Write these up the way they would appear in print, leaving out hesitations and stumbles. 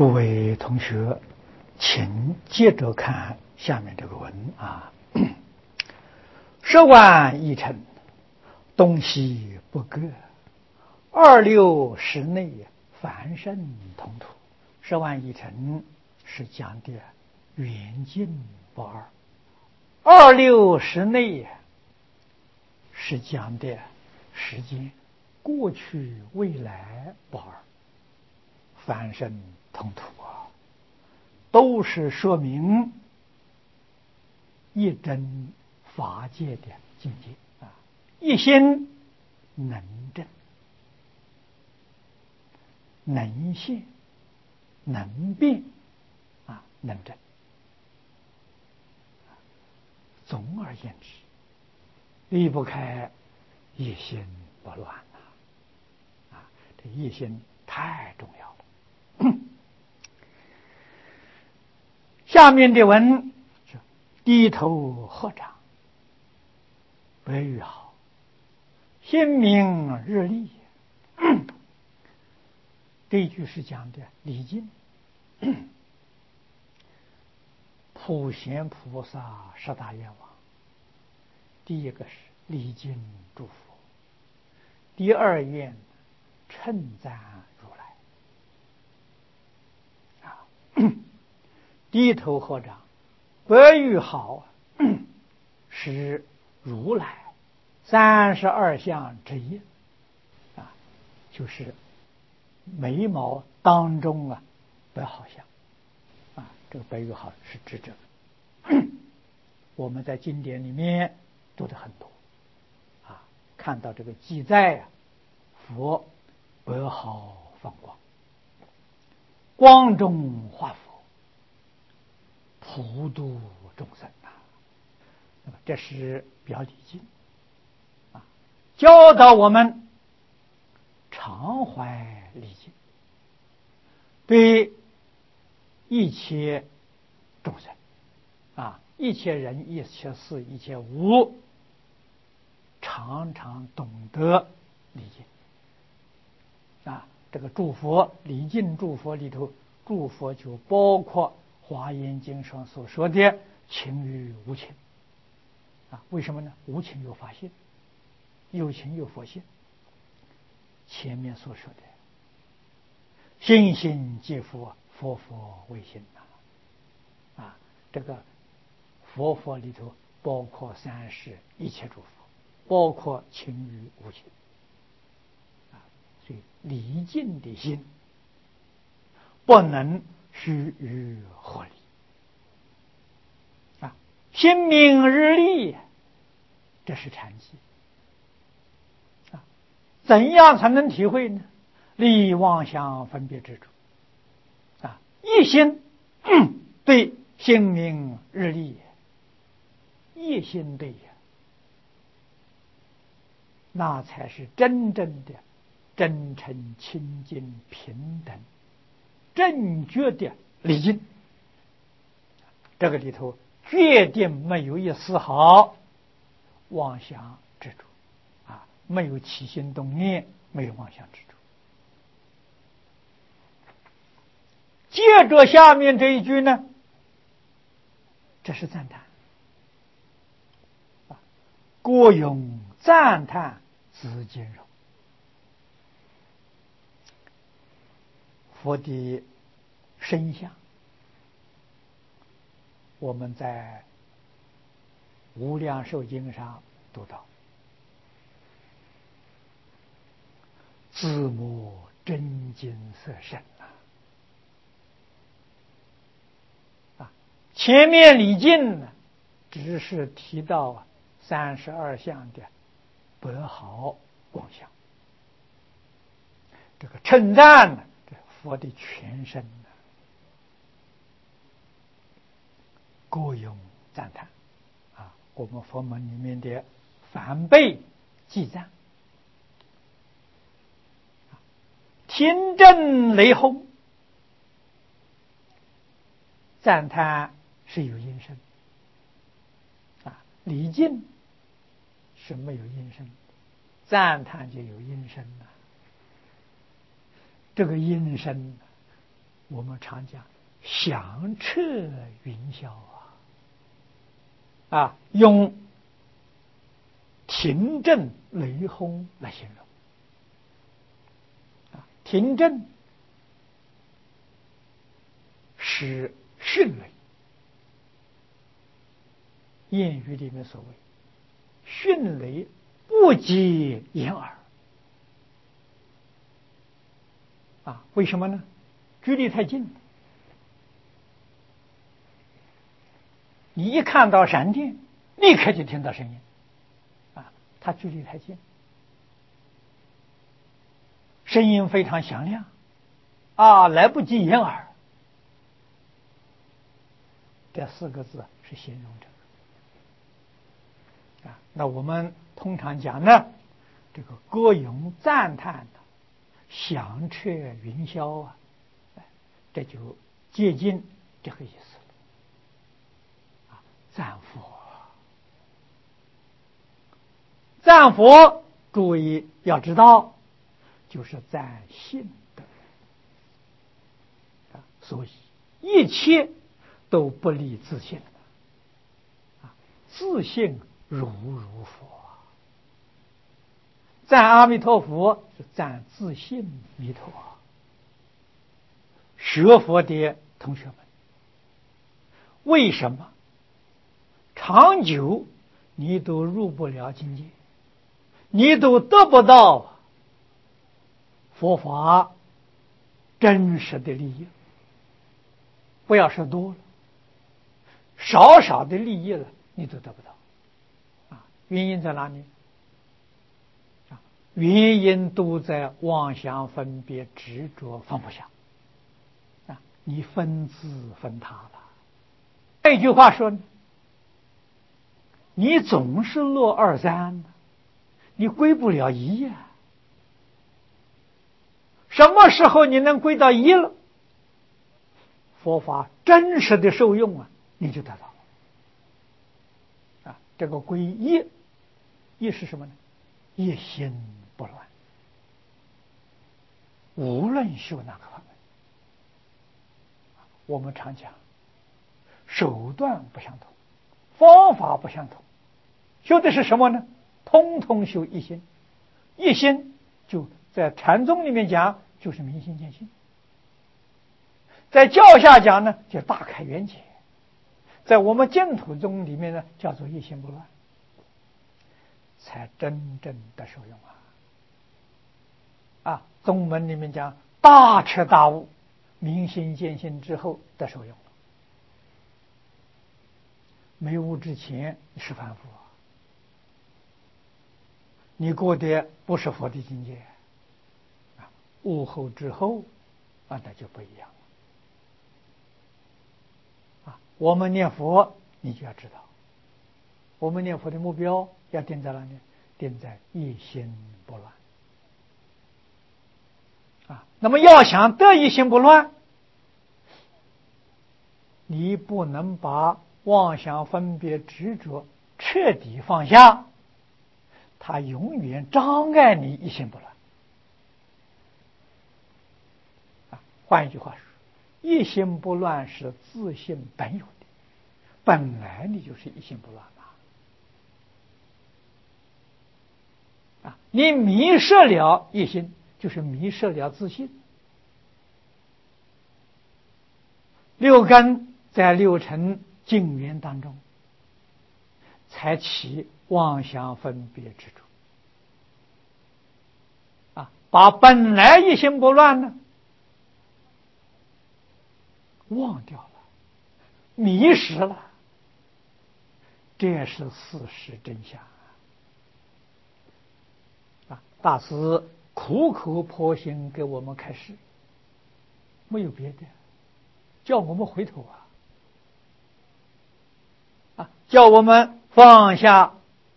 各位同学，请接着看下面这个文啊。10万一城，东西不各，26室内，凡圣同土。10万一城是讲的远近不二，26室内是讲的时间过去未来不二，凡圣同土啊，都是说明一真法界的境界啊，一心能证、能现、能变啊，能证。总而言之，离不开一心不乱啊！这一心太重要了。下面的文是低头合掌，白玉好，心明日丽。这一句是讲的礼敬，普贤菩萨10大愿望。第一个是礼敬诸佛，第二愿称赞如来啊。低头合掌，白玉好是如来32相之一啊，就是眉毛当中啊白好相啊，这个白玉好是指这个。我们在经典里面读的很多啊，看到这个记载啊，佛白毫放光，光中化佛，普度众生啊。那么这是表礼敬啊，教导我们常怀礼敬，对一切众生啊，一切人、一切事、一切物，常常懂得礼敬啊。这个诸佛礼敬诸佛里头，诸佛就包括华严经上所说的情与无情啊。为什么呢？无情有法性，有情有佛性。前面所说的心心即佛，佛佛为心啊，这个佛佛里头包括三世一切诸佛，包括情与无情啊。所以礼敬的心不能虚与合理啊，心明日丽，这是禅机啊。怎样才能体会呢？离妄想分别之处啊，一心对心明日丽，一心对呀，那才是真正的真诚清净平等正觉的礼敬。这个里头决定没有一丝毫妄想之处啊，没有起心动念，没有妄想之处。接着下面这一句呢，这是赞叹啊，郭永赞叹自坚柔。佛的身相，我们在无量寿经上读到，自母真金色身啊。前面礼敬呢，只是提到32相的白毫光相，这个称赞呢，这佛的全身呢，各有赞叹啊。我们佛门里面的梵呗记赞，听正雷轰，赞叹是有音声啊，礼敬是没有音声，赞叹就有音声了。这个音声我们常讲响彻云霄用停震雷轰来形容。停震是迅雷，谚语里面所谓迅雷不及掩耳。为什么呢？距离太近，你一看到闪电，立刻就听到声音，它距离太近，声音非常响亮，来不及掩耳。这4个字是形容这个。那我们通常讲呢，这个歌咏赞叹的响彻云霄这就接近这个意思了。赞佛，赞佛，注意要知道，就是赞信德。所以一切都不离自信，自信如佛。赞阿弥陀佛是赞自信弥陀。学佛的同学们，为什么长久你都入不了境界，你都得不到佛法真实的利益？不要说多了，少少的利益了，你都得不到。原因在哪里？原因都在妄想分别执着放不下。你分自分他了。这句话说，你总是落2、3，你归不了一呀。什么时候你能归到一了？佛法真实的受用你就得到了。这个归一，一是什么呢？一心不乱。无论修哪个法门，我们常讲手段不相同，方法不相同，修的是什么呢？通通修一心。一心就在禅宗里面讲就是明心见性，在教下讲呢叫大开圆解，在我们净土宗里面呢叫做一心不乱，才真正的受用宗门里面讲大彻大悟，明心见性之后的受用。没悟之前你是凡夫你过的不是佛的境界悟后之后那就不一样了我们念佛你就要知道，我们念佛的目标要定在哪里？定在一心不乱那么要想得一心不乱，你不能把妄想分别执着彻底放下，它永远障碍你一心不乱换一句话说，一心不乱是自性本有的，本来你就是一心不乱你迷失了一心，就是迷失了自信。6根在6尘境缘当中才起妄想分别执着把本来一心不乱呢忘掉了，迷失了，这是事实真相大师苦口婆心给我们开示，没有别的，叫我们回头叫我们放下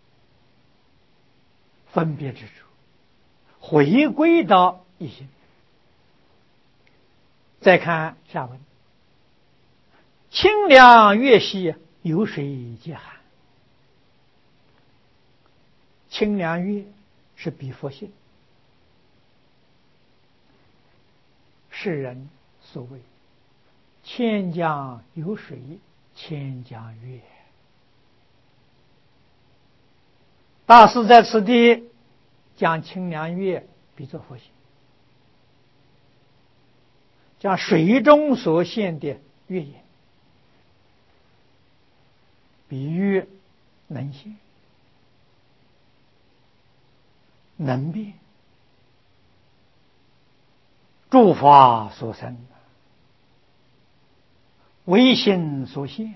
分别之处，回归到一心。再看下文，清凉月兮，有水皆寒。清凉月是比佛性，世人所谓千江有水千江月。大师在此地将清凉月比作佛性，将水中所现的月影比喻能现能变，诸法所生，唯心所现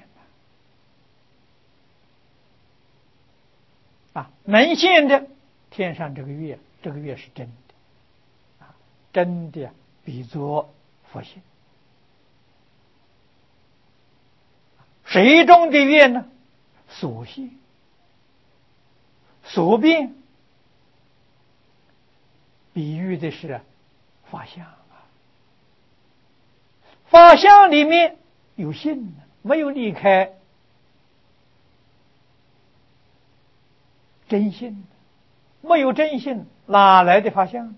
能现的天上这个月，这个月是真的真的比作佛性。水中的月呢，所现所变，比喻的是法相法相里面有性，没有离开真性，没有真性哪来的法相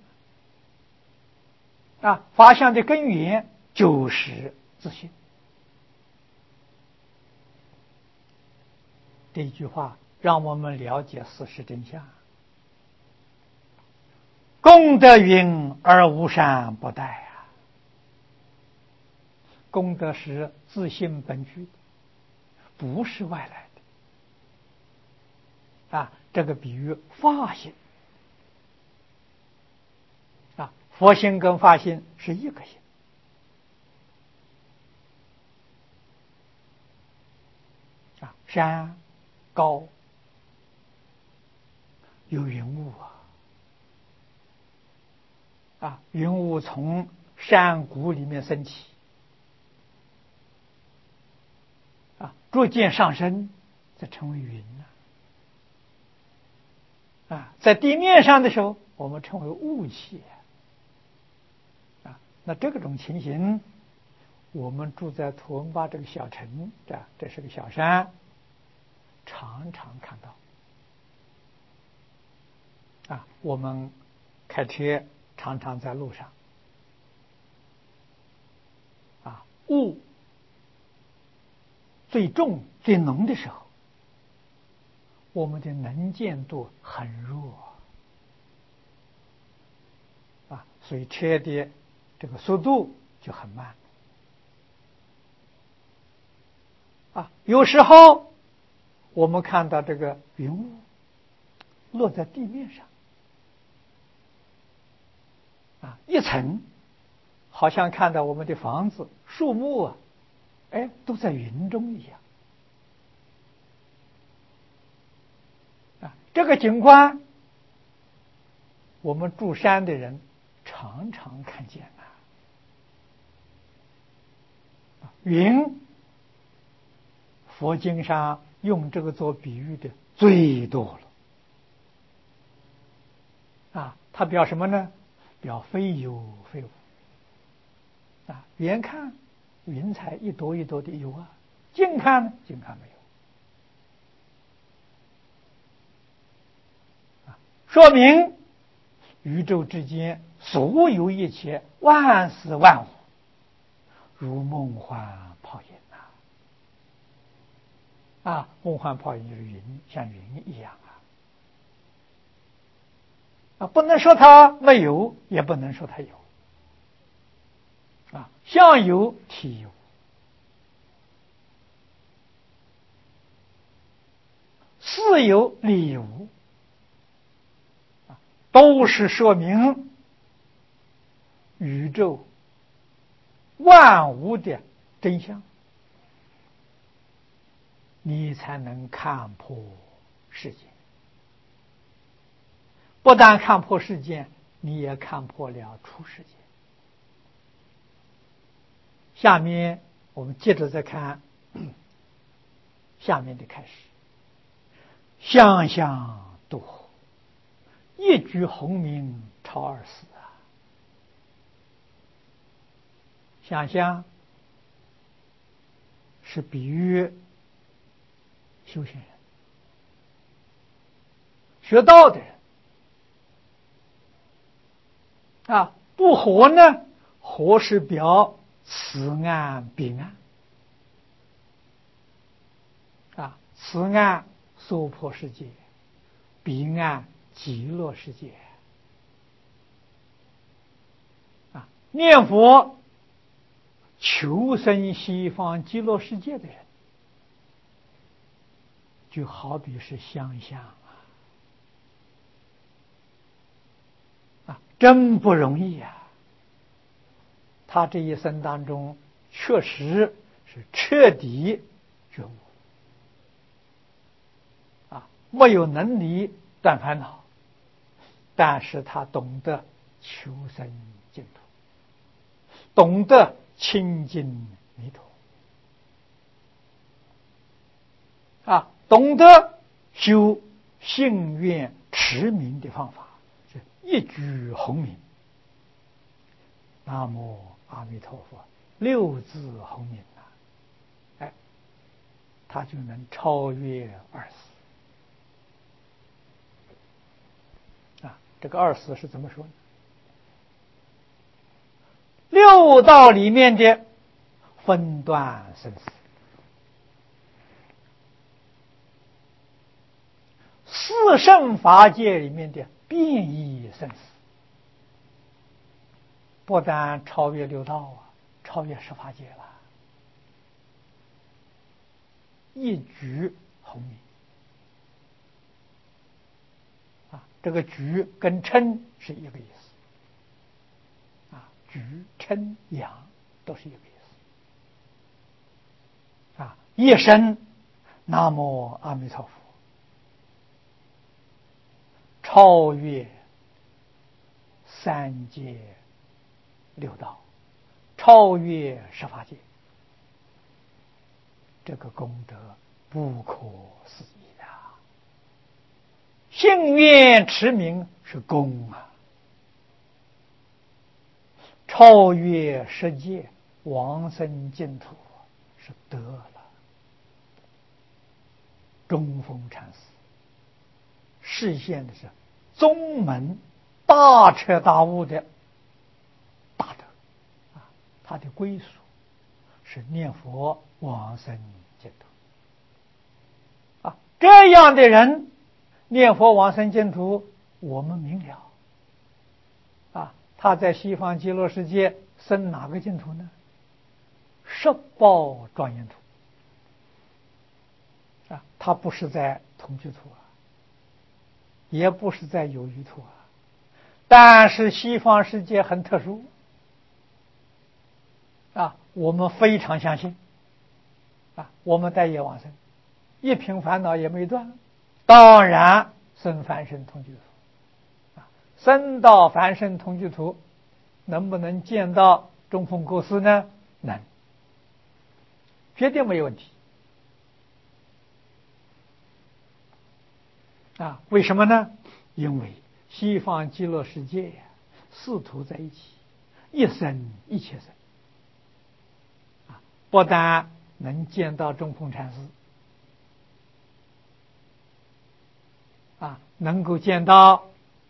法相的根源就是自性。这句话让我们了解事实真相。功德云而无善不殆功德是自性本具的，不是外来的这个比喻法性佛性跟法性是一个性山高有云雾云雾从山谷里面升起逐渐上升，则成为云在地面上的时候，我们称为雾气那这种情形，我们住在图文巴这个小城，这是个小山，常常看到我们开车常常在路上雾最重最浓的时候，我们的能见度很弱所以车的这个速度就很慢有时候我们看到这个云雾落在地面上一层，好像看到我们的房子树木都在云中一样这个景观我们住山的人常常看见云佛经上用这个做比喻的最多了它表什么呢？表非有非无远看云彩一朵一朵的有近看呢，近看没有说明宇宙之间所有一切万事万物如梦幻泡影梦幻泡影就是云，像云一样不能说它没有，也不能说它有相有体有，事有理无都是说明宇宙万物的真相，你才能看破世界。不但看破世界，你也看破了出世界。下面我们接着再看下面的开始。相向渡河，一举鸿名超二世想象是比喻修行人学道的人渡河呢，河是表此岸彼岸啊，此岸娑婆世界，彼岸极乐世界啊。念佛求生西方极乐世界的人，就好比是香香啊，真不容易呀。他这一生当中确实是彻底觉悟啊，没有能力断烦恼，但是他懂得求生净土，懂得亲近弥陀啊，懂得修信愿持名的方法，是一句洪名，南无阿弥陀佛六字洪名啊，哎，他就能超越二死啊。这个二死是怎么说呢？六道里面的分段生死，四圣法界里面的变异生死，不但超越六道啊，超越十法界了，一举洪名啊。这个举跟称是一个意思啊，举称扬都是一个意思啊。一声南无阿弥陀佛，超越三界六道，超越十法界，这个功德不可思议的。信愿持名是功啊，超越世界往生净土是得了。中峰禅师实现的是宗门大彻大悟的大德啊，他的归属是念佛往生净土啊。这样的人念佛往生净土，我们明了啊。他在西方极乐世界生哪个净土呢？十报庄严土啊，他不是在同居土啊，也不是在有余土啊。但是西方世界很特殊啊，我们非常相信啊，我们待业往生，一品烦恼也没断，当然生凡圣同居土啊。生到凡圣同居土，能不能见到中峰国师呢？能，绝对没有问题啊。为什么呢？因为西方极乐世界呀，四土在一起，一生一切生啊，不但能见到中峰禅师啊，能够见到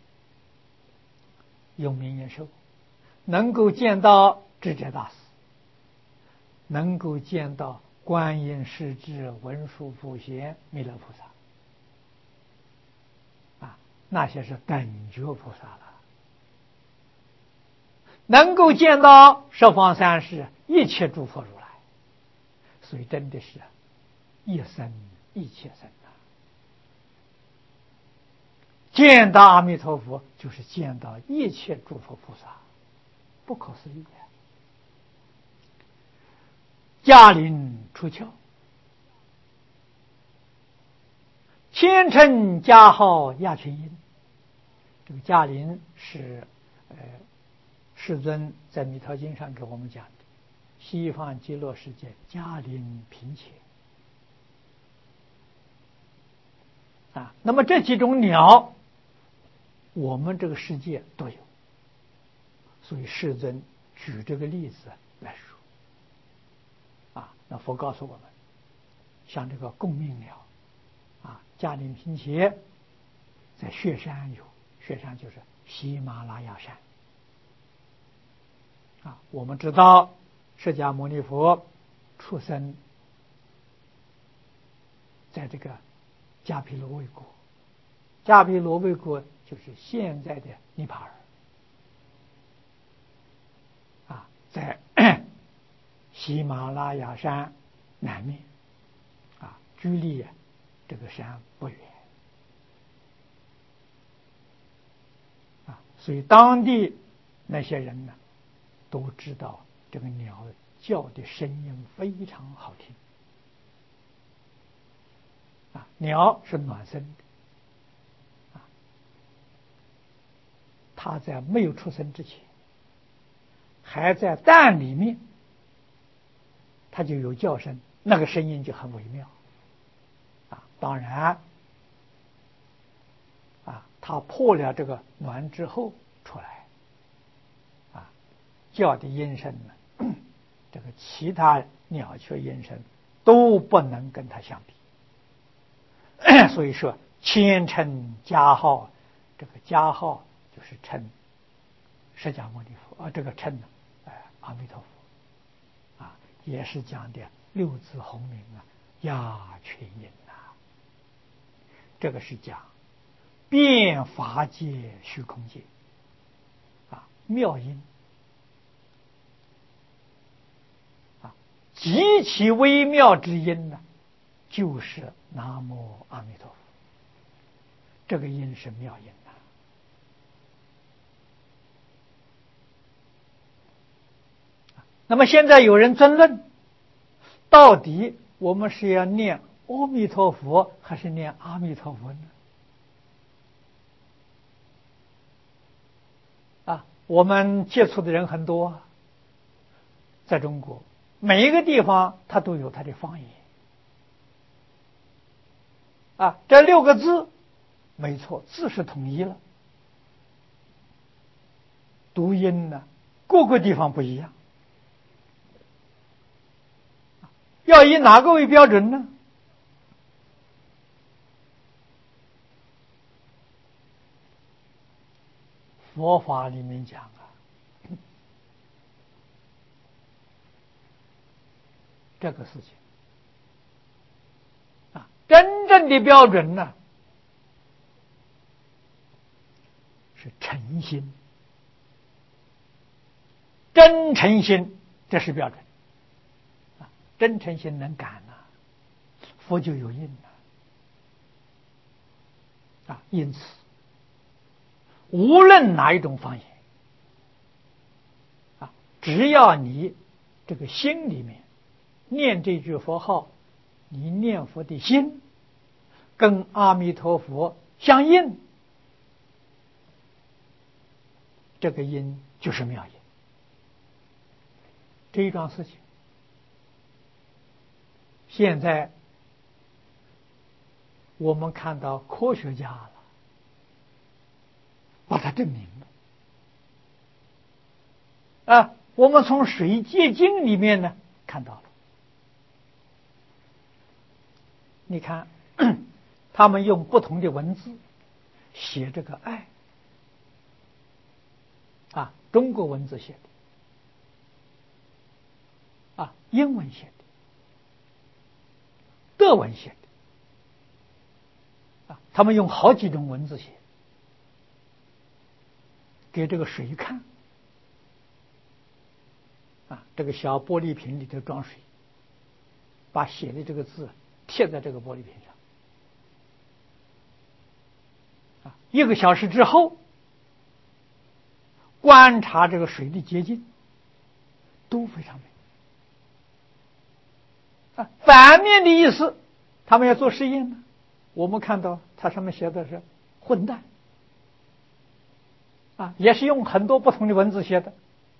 永明延寿，能够见到智者大师，能够见到观音世智文殊普贤弥勒菩萨啊，那些是等觉菩萨了。能够见到十方三世一切诸佛如来，所以真的是一生一切生啊。见到阿弥陀佛就是见到一切诸佛菩萨，不可思议啊。驾临出窍，千乘加号亚群音。这个驾临是世尊在弥陀经上给我们讲的，西方极乐世界驾临频且啊。那么这几种鸟，我们这个世界都有，所以世尊举这个例子来说啊。那佛告诉我们，像这个共命鸟啊，驾临频且，在雪山有，雪山就是喜马拉雅山啊。我们知道释迦牟尼佛出生在这个迦毗罗卫国，迦毗罗卫国就是现在的尼泊尔啊，在喜马拉雅山南面啊，距离这个山不远啊，所以当地那些人呢都知道这个鸟叫的声音非常好听啊，鸟是暖身的啊，它在没有出生之前，还在蛋里面，它就有叫声，那个声音就很微妙啊。当然啊，它破了这个卵之后出来啊，叫的音声呢，这个其他鸟雀音声都不能跟它相比。所以说谦称加号，这个加号就是称释迦牟尼佛啊，这个称呢，阿弥陀佛啊，也是讲的六字洪名啊，鸦雀音呐，这个是讲遍法界虚空界啊，妙音啊，极其微妙之音呢，就是南无阿弥陀佛，这个音是妙音呐。那么现在有人争论，到底我们是要念阿弥陀佛还是念阿弥陀佛呢？啊，我们接触的人很多，在中国每一个地方它都有它的方言啊，这六个字没错，字是统一了，读音呢各个地方不一样，要以哪个为标准呢？佛法里面讲啊，这个事情啊，真正的标准呢是诚心，真诚心，这是标准啊，真诚心能感呐，佛就有印了啊。因此，无论哪一种方言啊，只要你这个心里面念这句佛号，你念佛的心跟阿弥陀佛相应，这个音就是妙音。这一桩事情，现在我们看到科学家了，把它证明了啊。我们从水结晶里面呢看到了，你看他们用不同的文字写这个爱啊，中国文字写的啊，英文写的，德文写的啊，他们用好几种文字写，给这个水看啊，这个小玻璃瓶里头装水，把写的这个字贴在这个玻璃瓶上啊，1个小时之后观察这个水的结晶都非常美啊。反面的意思，他们要做实验呢，我们看到它上面写的是混蛋啊，也是用很多不同的文字写的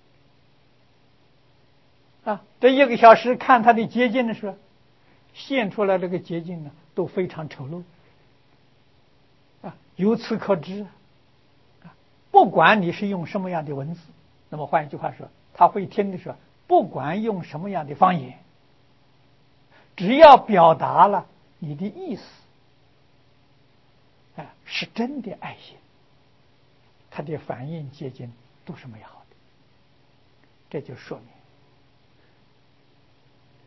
啊。这1个小时看它的结晶的时候，现出来这个结晶呢都非常丑陋啊。由此可知啊，不管你是用什么样的文字，那么换一句话说，他会听的时候，不管用什么样的方言，只要表达了你的意思啊，是真的爱心，它的反应结晶都是美好的。这就说明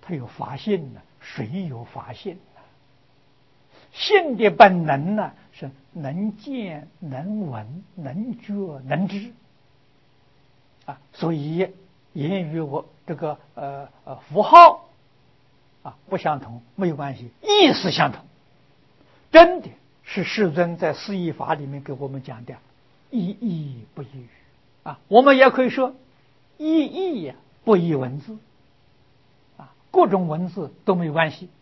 他有法性呢，谁有法性呢？性的本能呢，是能见、能闻、能觉、能知啊。所以言语我这个符号啊不相同没有关系，意思相同。真的是世尊在四义法里面给我们讲的，一义不异语啊。我们也可以说一义不异文字啊，各种文字都没有关系